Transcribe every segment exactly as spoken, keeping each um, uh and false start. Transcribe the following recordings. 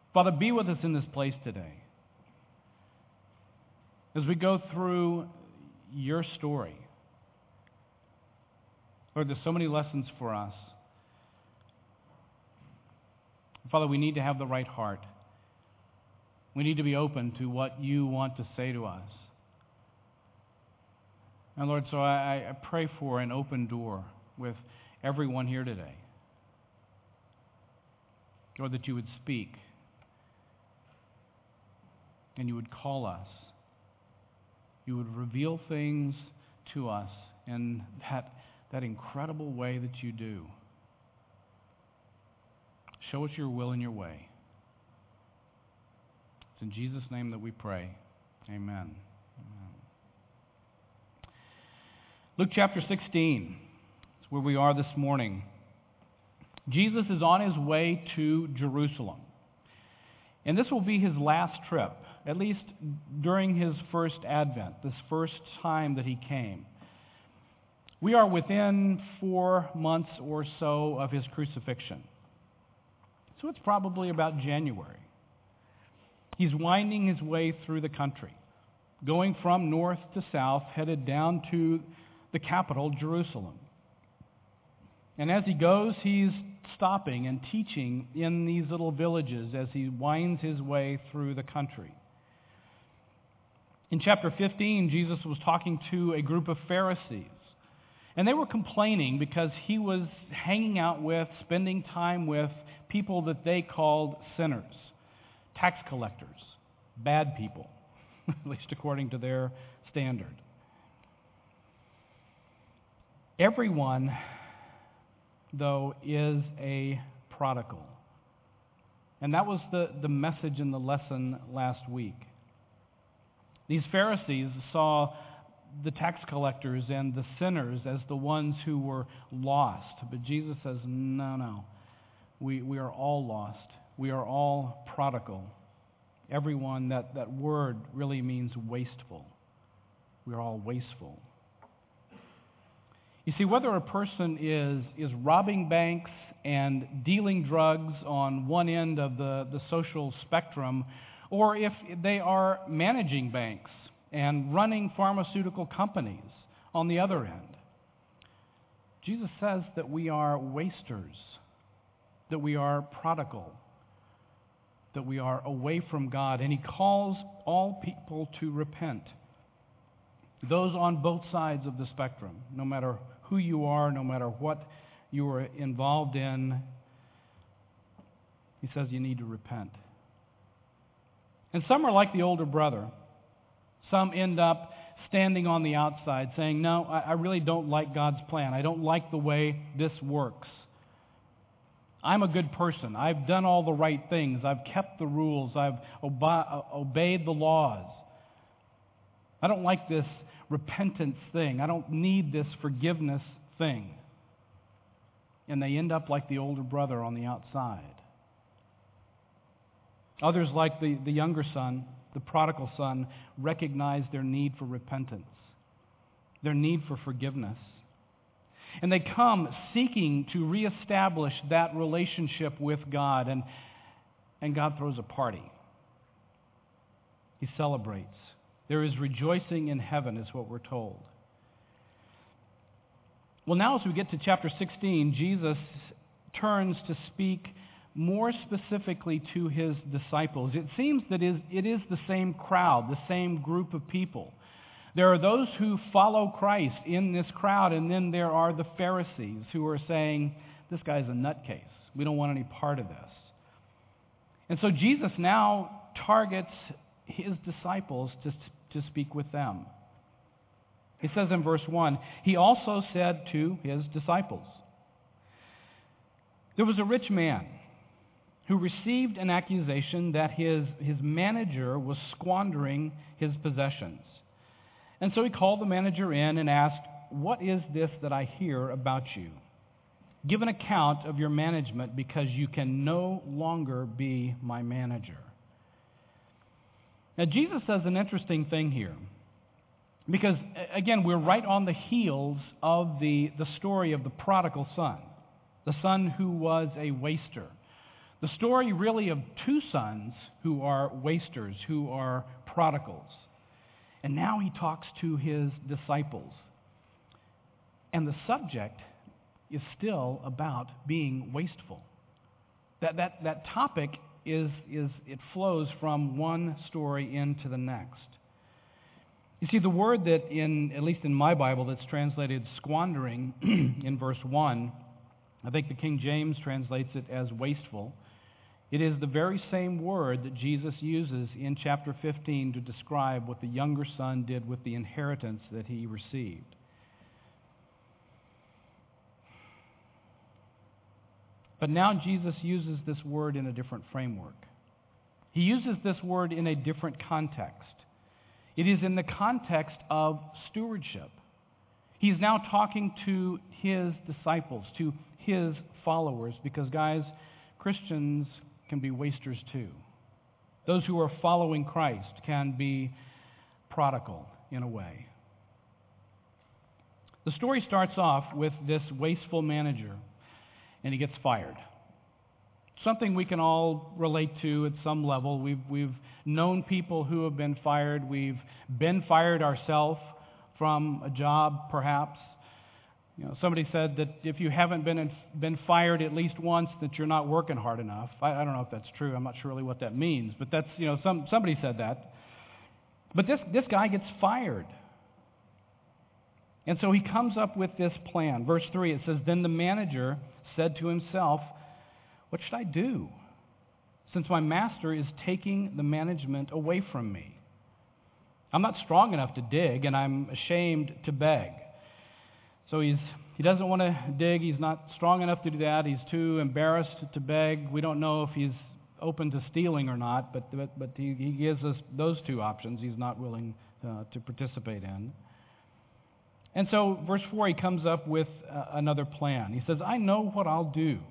Father, be with us in this place today. As we go through your story, Lord, there's so many lessons for us. Father, we need to have the right heart. We need to be open to what you want to say to us. And Lord, so I, I pray for an open door with everyone here today. Lord, that you would speak and you would call us. You would reveal things to us in that, that incredible way that you do. Show us your will and your way. It's in Jesus' name that we pray. Amen. Amen. Luke chapter sixteen is where we are this morning. Jesus is on his way to Jerusalem. And this will be his last trip, at least during his first advent, this first time that he came. We are within four months or so of his crucifixion. So it's probably about January. He's winding his way through the country, going from north to south, headed down to the capital, Jerusalem. And as he goes, he's stopping and teaching in these little villages as he winds his way through the country. In chapter fifteen, Jesus was talking to a group of Pharisees. And they were complaining because he was hanging out with, spending time with people that they called sinners, tax collectors, bad people, at least according to their standard. Everyone, though, is a prodigal. And that was the, the message in the lesson last week. These Pharisees saw the tax collectors and the sinners as the ones who were lost. But Jesus says, no, no. We, we are all lost. We are all prodigal. Everyone, that, that word really means wasteful. We are all wasteful. You see, whether a person is, is robbing banks and dealing drugs on one end of the, the social spectrum, or if they are managing banks and running pharmaceutical companies on the other end, Jesus says that we are wasters, that we are prodigal, that we are away from God, and he calls all people to repent. Those on both sides of the spectrum, no matter who you are, no matter what you are involved in, he says you need to repent. And some are like the older brother. Some end up standing on the outside saying, no, I, I really don't like God's plan. I don't like the way this works. I'm a good person. I've done all the right things. I've kept the rules. I've obe- obeyed the laws. I don't like this repentance thing. I don't need this forgiveness thing. And they end up like the older brother on the outside. Others, like the, the younger son, the prodigal son, recognize their need for repentance, their need for forgiveness. And they come seeking to reestablish that relationship with God, and, and God throws a party. He celebrates. There is rejoicing in heaven, is what we're told. Well, now as we get to chapter sixteen, Jesus turns to speak more specifically to his disciples. It seems that it is the same crowd, the same group of people. There are those who follow Christ in this crowd, and then there are the Pharisees who are saying, this guy's a nutcase. We don't want any part of this. And so Jesus now targets his disciples to, to speak with them. He says in verse one, he also said to his disciples, there was a rich man who received an accusation that his, his manager was squandering his possessions. And so he called the manager in and asked, what is this that I hear about you? Give an account of your management, because you can no longer be my manager. Now Jesus says an interesting thing here, because again, we're right on the heels of the, the story of the prodigal son, the son who was a waster, The story really of two sons who are wasters, who are prodigals. And now he talks to his disciples. And the subject is still about being wasteful. That, that, that topic is, is, it flows from one story into the next. You see, the word that, in at least in my Bible, that's translated squandering in verse one, I think the King James translates it as wasteful. It is the very same word that Jesus uses in chapter fifteen to describe what the younger son did with the inheritance that he received. But now Jesus uses this word in a different framework. He uses this word in a different context. It is in the context of stewardship. He's now talking to his disciples, to his followers, because, guys, Christians can be wasters too. Those who are following Christ can be prodigal in a way. The story starts off with this wasteful manager, and he gets fired. Something we can all relate to at some level. We've, we've known people who have been fired. We've been fired ourselves from a job, perhaps. You know, somebody said that if you haven't been in, been fired at least once, that you're not working hard enough. I, I don't know if that's true. I'm not sure really what that means, but that's, you know, some somebody said that. But this this guy gets fired. And so he comes up with this plan. Verse three, it says, "Then the manager said to himself, 'What should I do, since my master is taking the management away from me? I'm not strong enough to dig, and I'm ashamed to beg.'" So he's he doesn't want to dig. He's not strong enough to do that. He's too embarrassed to beg. We don't know if he's open to stealing or not, but but, but he, he gives us those two options he's not willing uh, to participate in. And so, verse four, he comes up with uh, another plan. He says, "I know what I'll do.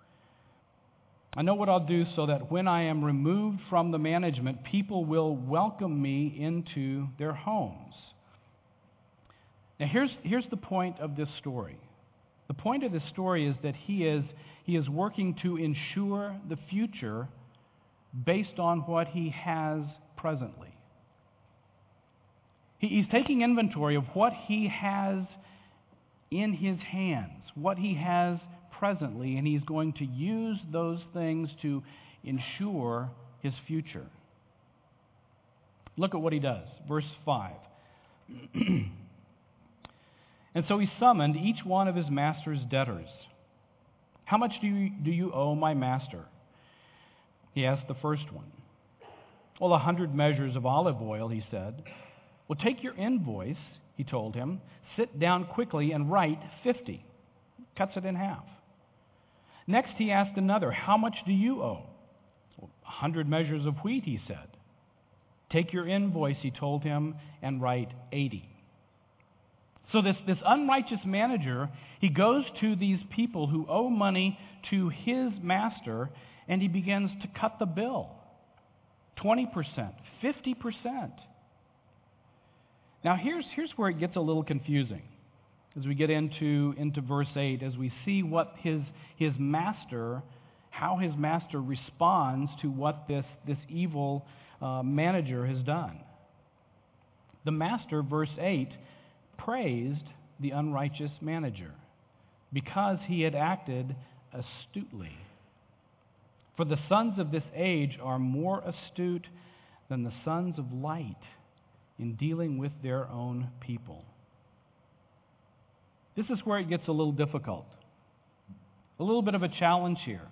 I know what I'll do so that when I am removed from the management, people will welcome me into their homes." Now, here's, here's the point of this story. The point of this story is that he is, he is working to ensure the future based on what he has presently. He, he's taking inventory of what he has in his hands, what he has presently, and he's going to use those things to ensure his future. Look at what he does. Verse five. "And so he summoned each one of his master's debtors. 'How much do you, do you owe my master?' He asked the first one. 'Well, a hundred measures of olive oil,' he said. 'Well, take your invoice,' he told him. 'Sit down quickly and write fifty.' Cuts it in half. Next he asked another, 'How much do you owe?' Well, a hundred measures of wheat,' he said. 'Take your invoice,' he told him, 'and write eighty.'" So this, this unrighteous manager, he goes to these people who owe money to his master, and he begins to cut the bill. twenty percent, fifty percent. Now here's, here's where it gets a little confusing. As we get into, into verse eight, as we see what his, his master, how his master responds to what this, this evil uh, manager has done. The master, verse eight, praised the unrighteous manager because he had acted astutely. "For the sons of this age are more astute than the sons of light in dealing with their own people." This is where it gets a little difficult. A little bit of a challenge here.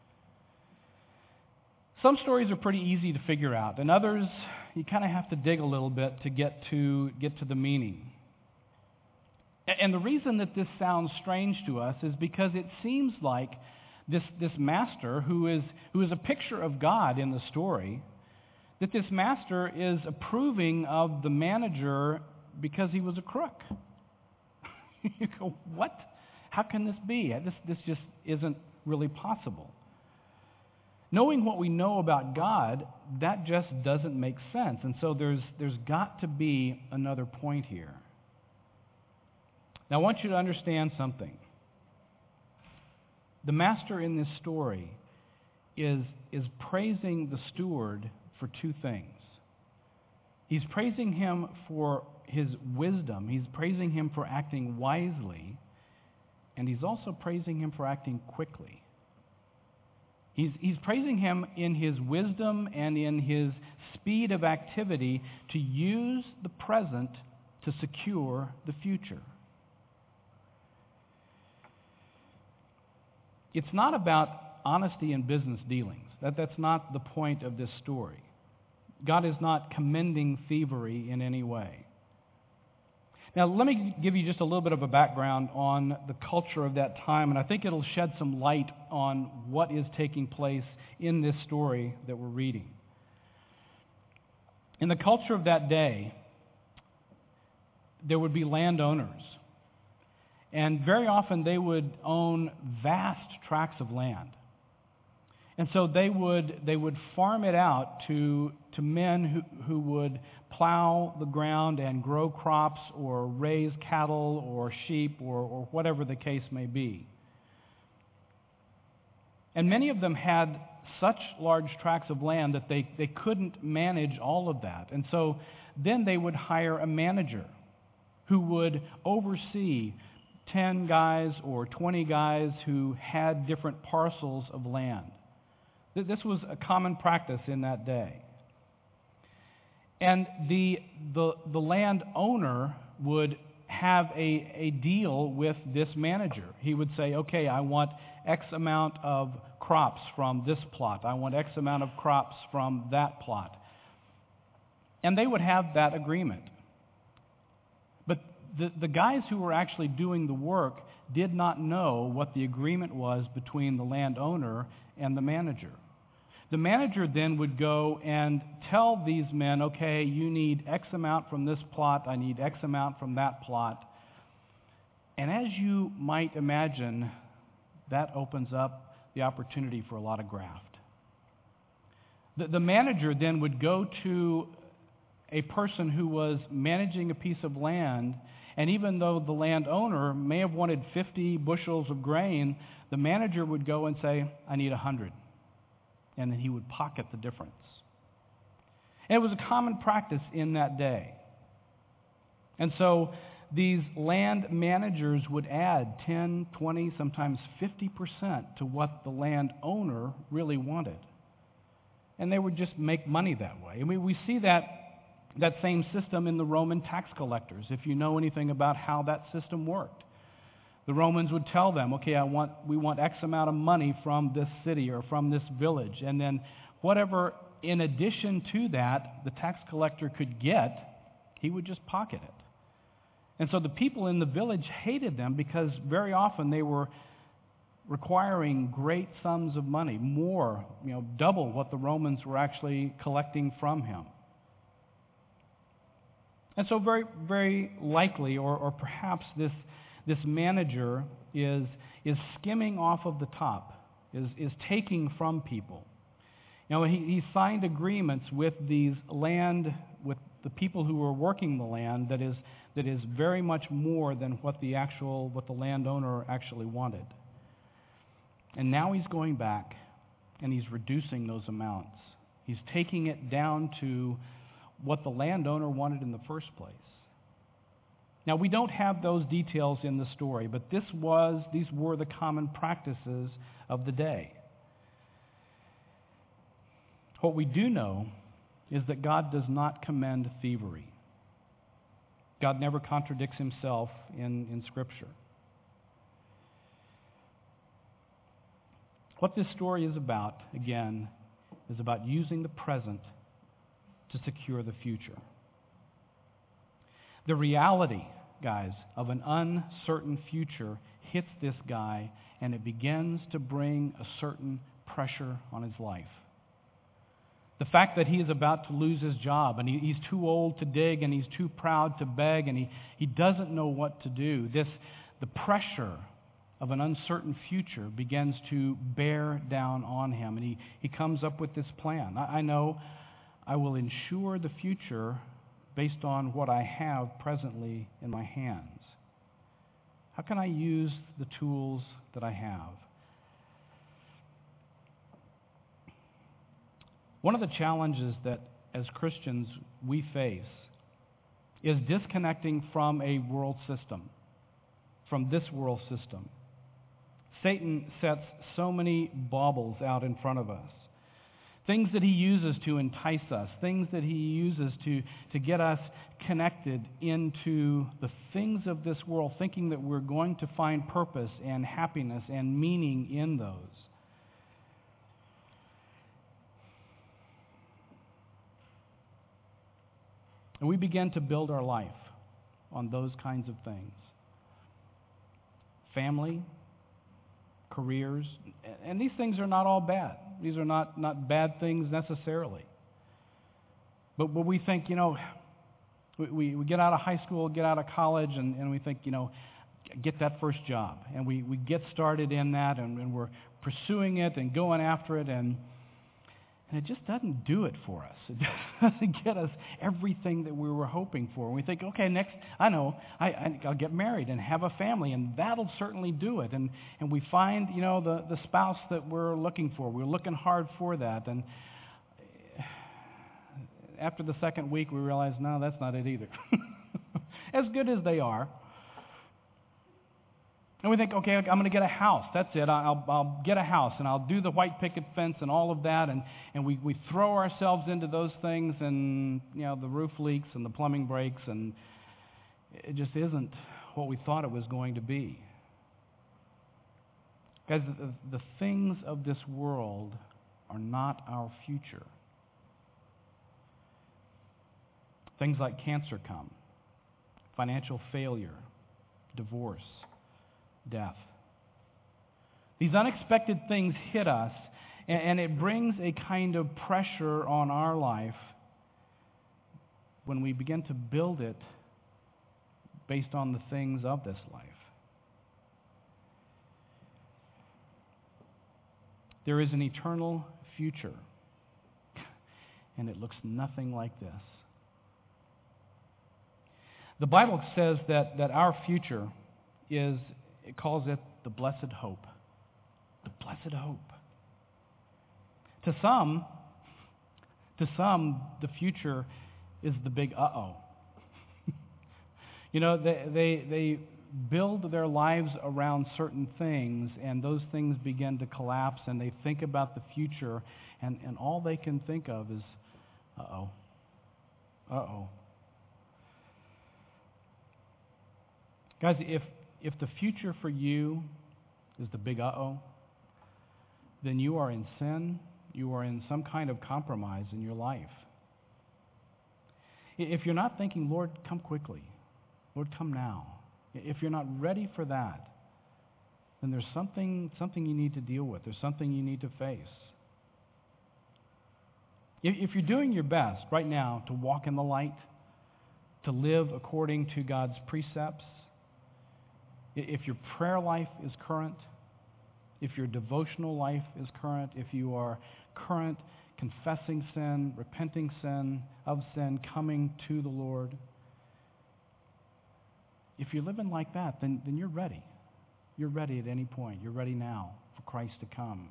Some stories are pretty easy to figure out, and others you kind of have to dig a little bit to get to get to the meaning. And the reason that this sounds strange to us is because it seems like this, this master, who is, who is a picture of God in the story, that this master is approving of the manager because he was a crook. You go, what? How can this be? This, this just isn't really possible. Knowing what we know about God, that just doesn't make sense. And so there's, there's got to be another point here. Now, I want you to understand something. The master in this story is, is praising the steward for two things. He's praising him for his wisdom. He's praising him for acting wisely. And he's also praising him for acting quickly. He's, he's praising him in his wisdom and in his speed of activity to use the present to secure the future. It's not about honesty in business dealings. That, that's not the point of this story. God is not commending thievery in any way. Now, let me give you just a little bit of a background on the culture of that time, and I think it'll shed some light on what is taking place in this story that we're reading. In the culture of that day, there would be landowners, and very often they would own vast tracts of land. And so they would they would farm it out to to men who, who would plow the ground and grow crops or raise cattle or sheep or, or whatever the case may be. And many of them had such large tracts of land that they, they couldn't manage all of that. And so then they would hire a manager who would oversee ten guys or twenty guys who had different parcels of land. This was a common practice in that day. And the, the, the landowner would have a, a deal with this manager. He would say, okay, I want X amount of crops from this plot. I want X amount of crops from that plot. And they would have that agreement. But the, the guys who were actually doing the work did not know what the agreement was between the landowner and the manager. The manager then would go and tell these men, okay, you need X amount from this plot, I need X amount from that plot. And as you might imagine, that opens up the opportunity for a lot of graft. The, the manager then would go to a person who was managing a piece of land, and even though the landowner may have wanted fifty bushels of grain, the manager would go and say, I need one hundred. And then he would pocket the difference. And it was a common practice in that day. And so these land managers would add ten, twenty, sometimes fifty percent to what the landowner really wanted. And they would just make money that way. And we, we see that, that same system in the Roman tax collectors, if you know anything about how that system worked. The Romans would tell them, okay, I want, we want X amount of money from this city or from this village. And then whatever, in addition to that, the tax collector could get, he would just pocket it. And so the people in the village hated them because very often they were requiring great sums of money, more, you know, double what the Romans were actually collecting from him. And so very, very likely, or, or perhaps this This manager is, is skimming off of the top, is, is taking from people. You know, he, he signed agreements with these land, with the people who were working the land that is, that is very much more than what the actual, what the landowner actually wanted. And now he's going back and he's reducing those amounts. He's taking it down to what the landowner wanted in the first place. Now, we don't have those details in the story, but this was, these were the common practices of the day. What we do know is that God does not commend thievery. God never contradicts himself in, in Scripture. What this story is about, again, is about using the present to secure the future. The reality, guys, of an uncertain future hits this guy, and it begins to bring a certain pressure on his life. The fact that he is about to lose his job, and he, he's too old to dig, and he's too proud to beg, and he, he doesn't know what to do. This, the pressure of an uncertain future begins to bear down on him, and he, he comes up with this plan. I, I know I will ensure the future based on what I have presently in my hands. How can I use the tools that I have? One of the challenges that as Christians we face is disconnecting from a world system, from this world system. Satan sets so many baubles out in front of us. Things that he uses to entice us, things that he uses to, to get us connected into the things of this world, thinking that we're going to find purpose and happiness and meaning in those. And we begin to build our life on those kinds of things. Family, careers, and these things are not all bad. These are not, not bad things necessarily. But, but we think, you know, we, we get out of high school, get out of college, and, and we think, you know, get that first job. And we, we get started in that, and, and we're pursuing it and going after it, and And it just doesn't do it for us. It doesn't get us everything that we were hoping for. And we think, okay, next, I know, I, I, I'll get married and have a family, and that'll certainly do it. And and we find, you know, the, the spouse that we're looking for. We're looking hard for that. And after the second week, we realize, no, that's not it either. As good as they are. And we think, okay, I'm going to get a house. That's it. I'll, I'll get a house, and I'll do the white picket fence and all of that. And, and we, we throw ourselves into those things, and, you know, the roof leaks and the plumbing breaks, and it just isn't what we thought it was going to be. Guys, the, the things of this world are not our future. Things like cancer come, financial failure, divorce, death. These unexpected things hit us, and, and it brings a kind of pressure on our life when we begin to build it based on the things of this life. There is an eternal future, and it looks nothing like this. The Bible says that, that our future is, it calls it the blessed hope. The blessed hope. To some, to some, the future is the big uh-oh. You know, they, they, they build their lives around certain things, and those things begin to collapse, and they think about the future, and, and all they can think of is, uh-oh, uh-oh. Guys, if if the future for you is the big uh-oh, then you are in sin, you are in some kind of compromise in your life. If you're not thinking, Lord, come quickly, Lord, come now, if you're not ready for that, then there's something, something you need to deal with. There's something you need to face. If you're doing your best right now to walk in the light, to live according to God's precepts, if your prayer life is current, if your devotional life is current, if you are current confessing sin, repenting sin, of sin, coming to the Lord, if you're living like that, then, then you're ready. You're ready at any point. You're ready now for Christ to come.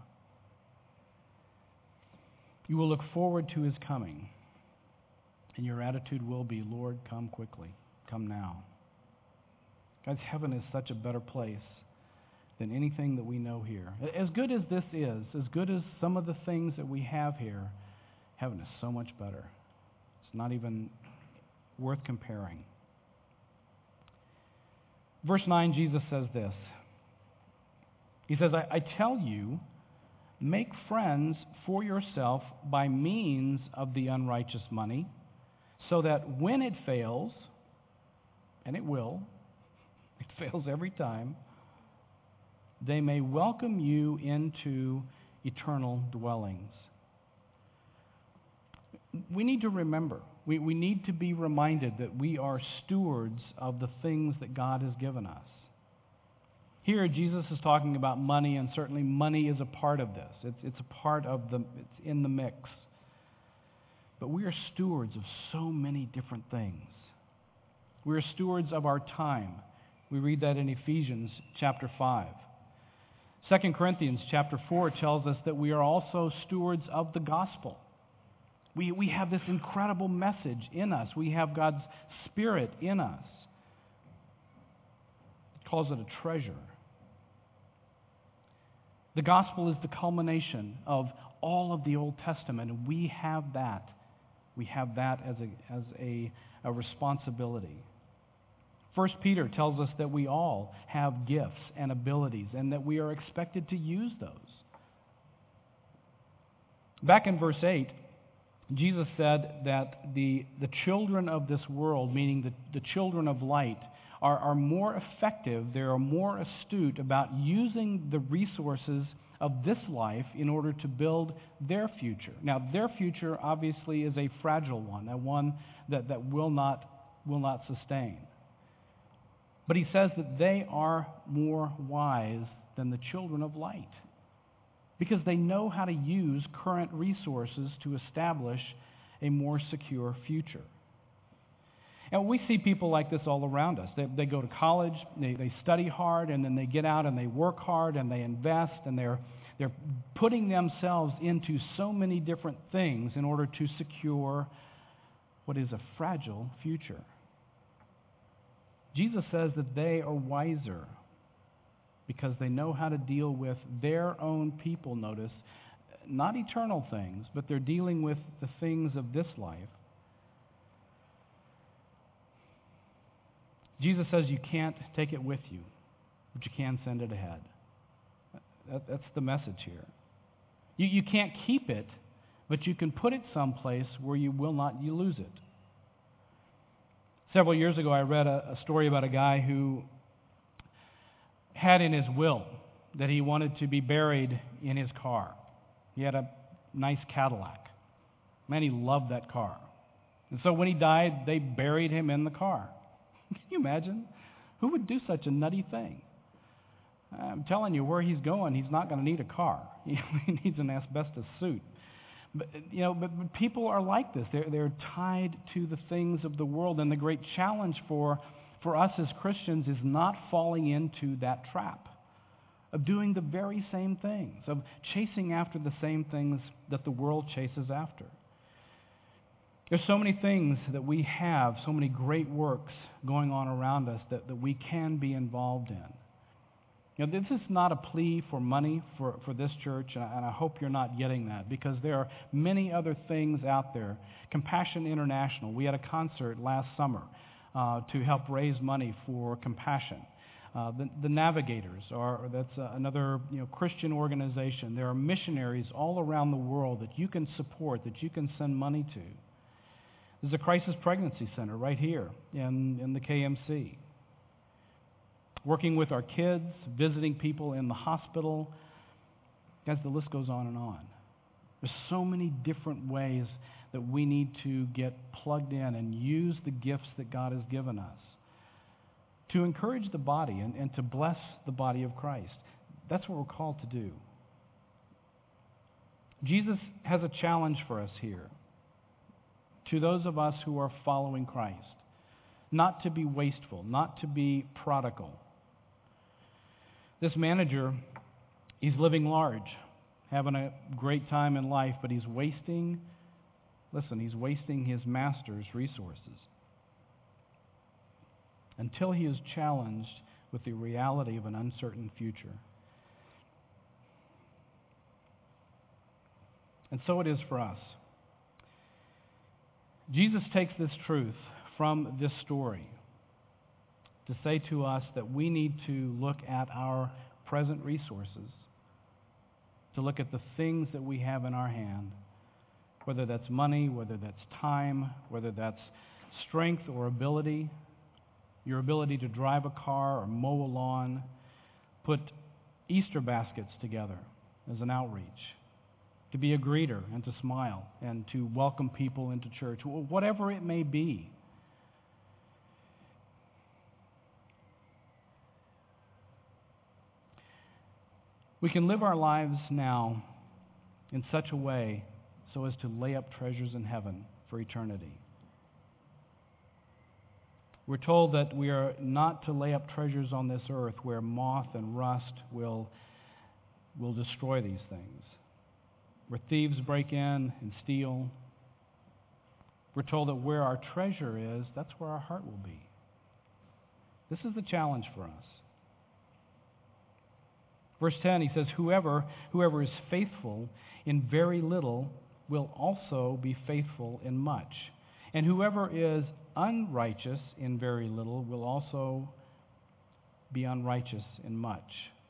You will look forward to his coming, and your attitude will be, Lord, come quickly. Come now. Guys, heaven is such a better place than anything that we know here. As good as this is, as good as some of the things that we have here, heaven is so much better. It's not even worth comparing. Verse nine, Jesus says this. He says, I, I tell you, make friends for yourself by means of the unrighteous money, so that when it fails, and it will, it fails every time, they may welcome you into eternal dwellings. We need to remember, we, we need to be reminded that we are stewards of the things that God has given us. Here, Jesus is talking about money, and certainly money is a part of this. It's, it's a part of the, it's in the mix. But we are stewards of so many different things. We are stewards of our time. We read that in Ephesians chapter five. Second Corinthians chapter four tells us that we are also stewards of the gospel. We, we have this incredible message in us. We have God's Spirit in us. He calls it a treasure. The gospel is the culmination of all of the Old Testament, and we have that. We have that as a, as a, a responsibility. First Peter tells us that we all have gifts and abilities, and that we are expected to use those. Back in verse eight, Jesus said that the, the children of this world, meaning the, the children of light, are, are more effective, they are more astute about using the resources of this life in order to build their future. Now, their future obviously is a fragile one, a one that, that will not, will not sustain. But he says that they are more wise than the children of light, because they know how to use current resources to establish a more secure future. And we see people like this all around us. They, they go to college, they, they study hard, and then they get out and they work hard and they invest, and they're, they're putting themselves into so many different things in order to secure what is a fragile future. Jesus says that they are wiser because they know how to deal with their own people, notice, not eternal things, but they're dealing with the things of this life. Jesus says you can't take it with you, but you can send it ahead. That, that's the message here. You, you can't keep it, but you can put it someplace where you will not you lose it. Several years ago, I read a, a story about a guy who had in his will that he wanted to be buried in his car. He had a nice Cadillac. Man, he loved that car. And so when he died, they buried him in the car. Can you imagine? Who would do such a nutty thing? I'm telling you, where he's going, he's not going to need a car. He needs an asbestos suit. But, you know, but, but people are like this. They're, they're tied to the things of the world. And the great challenge for, for us as Christians is not falling into that trap of doing the very same things, of chasing after the same things that the world chases after. There's so many things that we have, so many great works going on around us that, that we can be involved in. You know, this is not a plea for money for, for this church, and I, and I hope you're not getting that, because there are many other things out there. Compassion International, we had a concert last summer uh, to help raise money for Compassion. Uh, the, the Navigators, are that's uh, another you know, Christian organization. There are missionaries all around the world that you can support, that you can send money to. There's a crisis pregnancy center right here in, in the K M C. Working with our kids, visiting people in the hospital. Guys, the list goes on and on. There's so many different ways that we need to get plugged in and use the gifts that God has given us to encourage the body and, and to bless the body of Christ. That's what we're called to do. Jesus has a challenge for us here, to those of us who are following Christ, not to be wasteful, not to be prodigal. This manager, he's living large, having a great time in life, but he's wasting, listen, he's wasting his master's resources until he is challenged with the reality of an uncertain future. And so it is for us. Jesus takes this truth from this story to say to us that we need to look at our present resources, to look at the things that we have in our hand, whether that's money, whether that's time, whether that's strength or ability, your ability to drive a car or mow a lawn, put Easter baskets together as an outreach, to be a greeter and to smile and to welcome people into church, whatever it may be. We can live our lives now in such a way so as to lay up treasures in heaven for eternity. We're told that we are not to lay up treasures on this earth where moth and rust will, will destroy these things, where thieves break in and steal, We're told that where our treasure is, that's where our heart will be. This is the challenge for us. Verse ten, he says, Whoever, whoever is faithful in very little will also be faithful in much. And whoever is unrighteous in very little will also be unrighteous in much.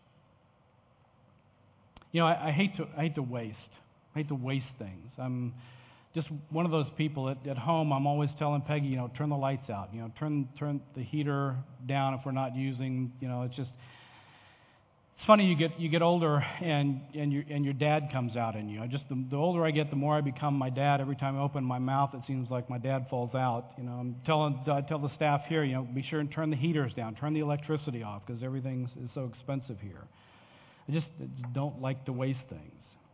You know, I, I hate to I hate to waste. I hate to waste things. I'm just one of those people at, at home. I'm always telling Peggy, you know, turn the lights out. You know, turn turn the heater down if we're not using. You know, it's just it's funny. You get you get older and and your and your dad comes out in you. I just the, the older I get, the more I become my dad. Every time I open my mouth, it seems like my dad falls out. You know, I'm telling I tell the staff here, you know, be sure and turn the heaters down, turn the electricity off because everything is so expensive here. I just, I just don't like to waste things.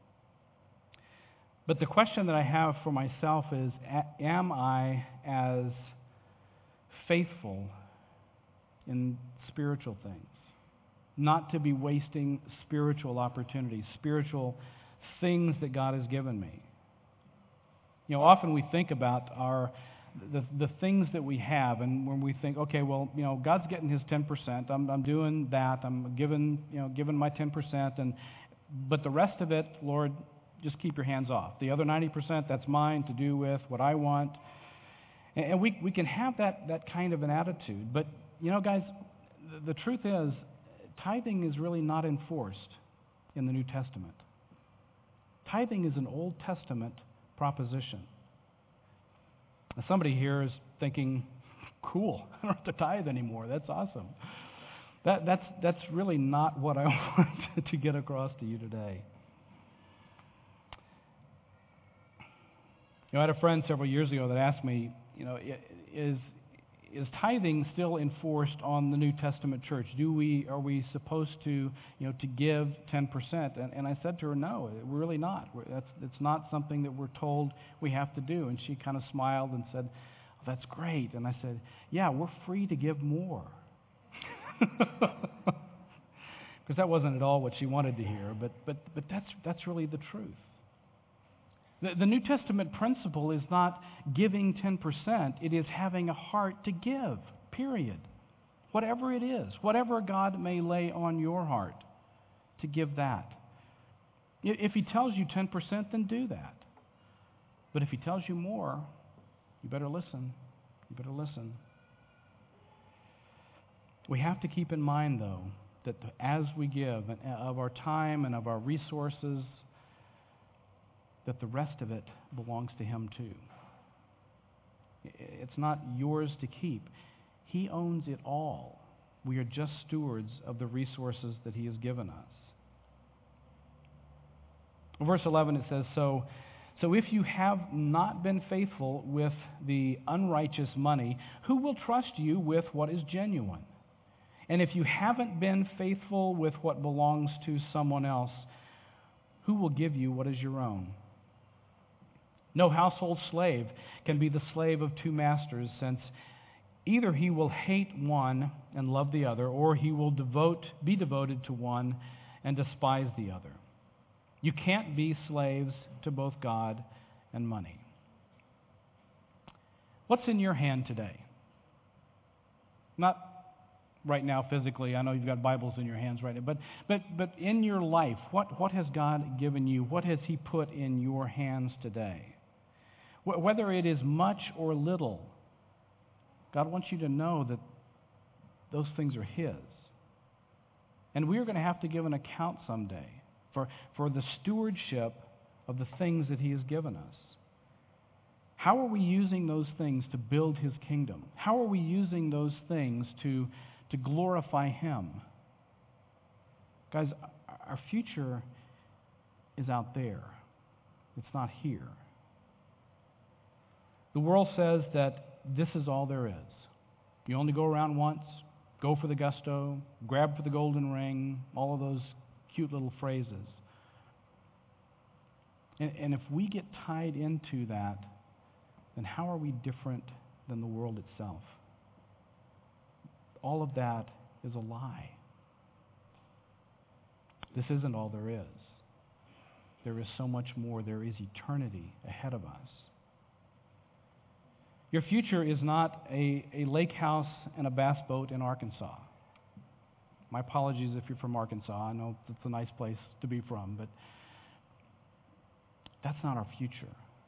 But the question that I have for myself is, am I as faithful in spiritual things? Not to be wasting spiritual opportunities, spiritual things that God has given me. You know, often we think about our the the things that we have, and when we think, okay, well, you know, God's getting His ten percent. I'm I'm doing that. I'm giving you know giving my ten percent, and but the rest of it, Lord, just keep your hands off. The other ninety percent, that's mine to do with what I want. And, and we we can have that that kind of an attitude, but you know, guys, the, the truth is, tithing is really not enforced in the New Testament. Tithing is an Old Testament proposition. Now, somebody here is thinking, cool, I don't have to tithe anymore. That's awesome. That, that's, that's really not what I want to get across to you today. You know, I had a friend several years ago that asked me, you know, is is tithing still enforced on the New Testament church? Do we are we supposed to, you know, to give ten percent? And, and I said to her, no, we're really not. We're, that's it's not something that we're told we have to do. And she kind of smiled and said, oh, that's great. And I said, yeah, we're free to give more. Because that wasn't at all what she wanted to hear, but but but that's that's really the truth. The, the New Testament principle is not giving ten percent, it is having a heart to give, period. Whatever it is, whatever God may lay on your heart, to give that. If He tells you ten percent, then do that. But if He tells you more, you better listen. You better listen. We have to keep in mind, though, that as we give of our time and of our resources, that the rest of it belongs to Him too. It's not yours to keep. He owns it all. We are just stewards of the resources that He has given us. In verse eleven it says, So, so if you have not been faithful with the unrighteous money, who will trust you with what is genuine? And if you haven't been faithful with what belongs to someone else, who will give you what is your own? No household slave can be the slave of two masters, since either he will hate one and love the other, or he will devote, be devoted to one and despise the other. You can't be slaves to both God and money. What's in your hand today? Not right now physically. I know you've got Bibles in your hands right now, but but but in your life, what, what has God given you? What has He put in your hands today? Whether it is much or little, God wants you to know that those things are His. And we are going to have to give an account someday for, for the stewardship of the things that He has given us. How are we using those things to build His kingdom? How are we using those things to, to glorify Him? Guys, our future is out there. It's not here. The world says that this is all there is. You only go around once, go for the gusto, grab for the golden ring, all of those cute little phrases. And, and if we get tied into that, then how are we different than the world itself? All of that is a lie. This isn't all there is. There is so much more. There is eternity ahead of us. Your future is not a, a lake house and a bass boat in Arkansas. My apologies if you're from Arkansas. I know it's a nice place to be from, but that's not our future.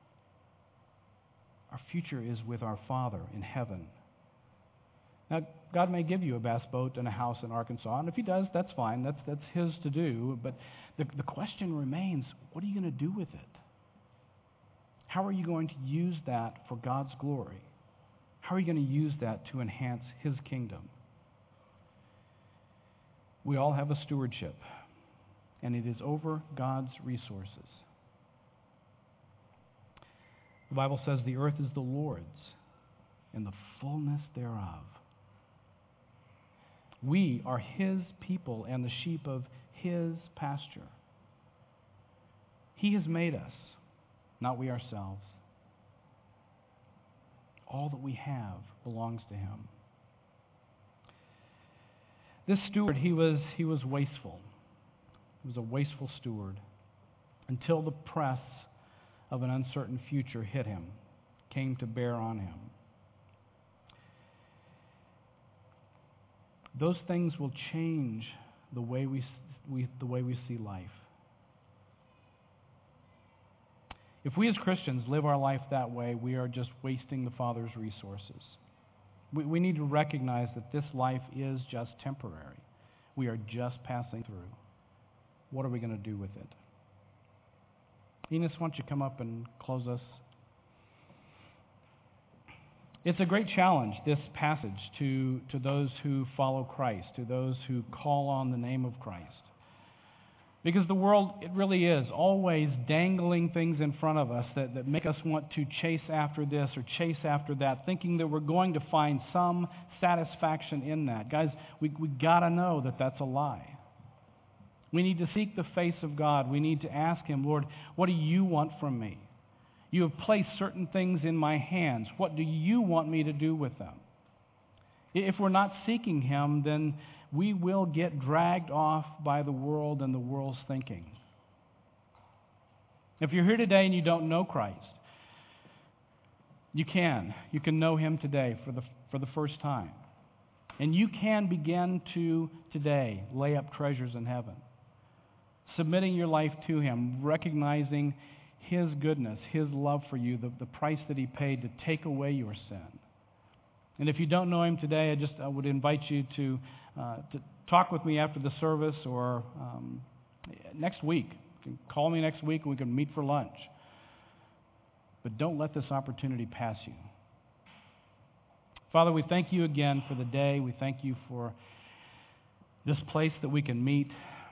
Our future is with our Father in heaven. Now, God may give you a bass boat and a house in Arkansas, and if He does, that's fine. That's, that's His to do. But the, the question remains, what are you going to do with it? How are you going to use that for God's glory? How are you going to use that to enhance His kingdom? We all have a stewardship, and it is over God's resources. The Bible says the earth is the Lord's and the fullness thereof. We are His people and the sheep of His pasture. He has made us, not we ourselves. All that we have belongs to Him. This steward, he was, he was wasteful. He was a wasteful steward until the press of an uncertain future hit him, came to bear on him. Those things will change the way we, we, the way we see life. If we as Christians live our life that way, we are just wasting the Father's resources. We, we need to recognize that this life is just temporary. We are just passing through. What are we going to do with it? Enos, why don't you come up and close us? It's a great challenge, this passage, to, to those who follow Christ, to those who call on the name of Christ. Because the world, it really is always dangling things in front of us that, that make us want to chase after this or chase after that, thinking that we're going to find some satisfaction in that. Guys, we we got to know that that's a lie. We need to seek the face of God. We need to ask Him, Lord, what do you want from me? You have placed certain things in my hands. What do you want me to do with them? If we're not seeking Him, then we will get dragged off by the world and the world's thinking. If you're here today and you don't know Christ, you can. You can know Him today for the for the first time. And you can begin to, today, lay up treasures in heaven. Submitting your life to Him, recognizing His goodness, His love for you, the, the price that He paid to take away your sin. And if you don't know Him today, I just I would invite you to uh, to talk with me after the service or um, next week. You can call me next week and we can meet for lunch. But don't let this opportunity pass you. Father, we thank you again for the day. We thank you for this place that we can meet.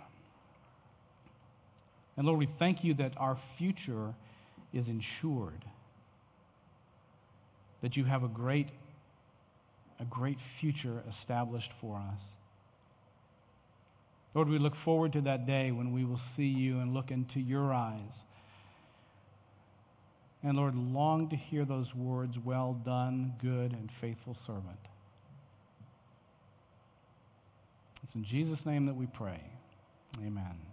And Lord, we thank you that our future is insured. That you have a great, a great future established for us. Lord, we look forward to that day when we will see you and look into your eyes. And Lord, long to hear those words, well done, good and faithful servant. It's in Jesus' name that we pray. Amen.